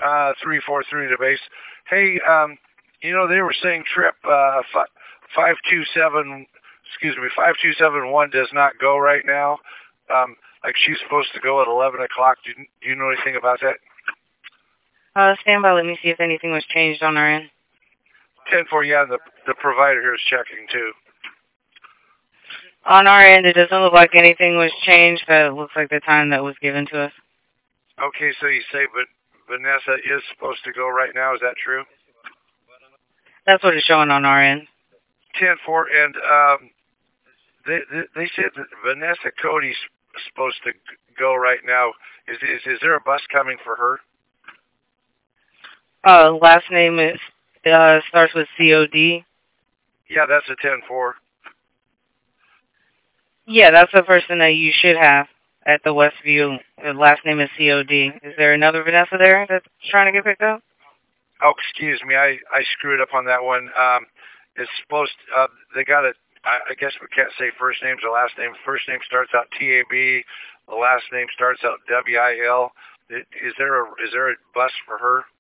343 to base. Hey, they were saying trip 527, excuse me, 5271 does not go right now. Like she's supposed to go at 11 o'clock. Do you know anything about that? Stand by. Let me see if anything was changed on our end. 10-4, yeah, the provider here is checking too. On our end, it doesn't look like anything was changed, but it looks like the time that was given to us. Okay, so you say, but Vanessa is supposed to go right now. Is that true? That's what it's showing on our end. 10-4, and they said that Vanessa Cody's supposed to go right now. Is there a bus coming for her? Last name is starts with COD. Yeah, that's a 10-4. Yeah, that's the person that you should have at the Westview. The last name is COD. Is there another Vanessa there that's trying to get picked up? Oh, excuse me, I screwed up on that one. It's supposed they got it. I guess we can't say first names or last name. First name starts out TAB. The last name starts out WIL. Is there a bus for her?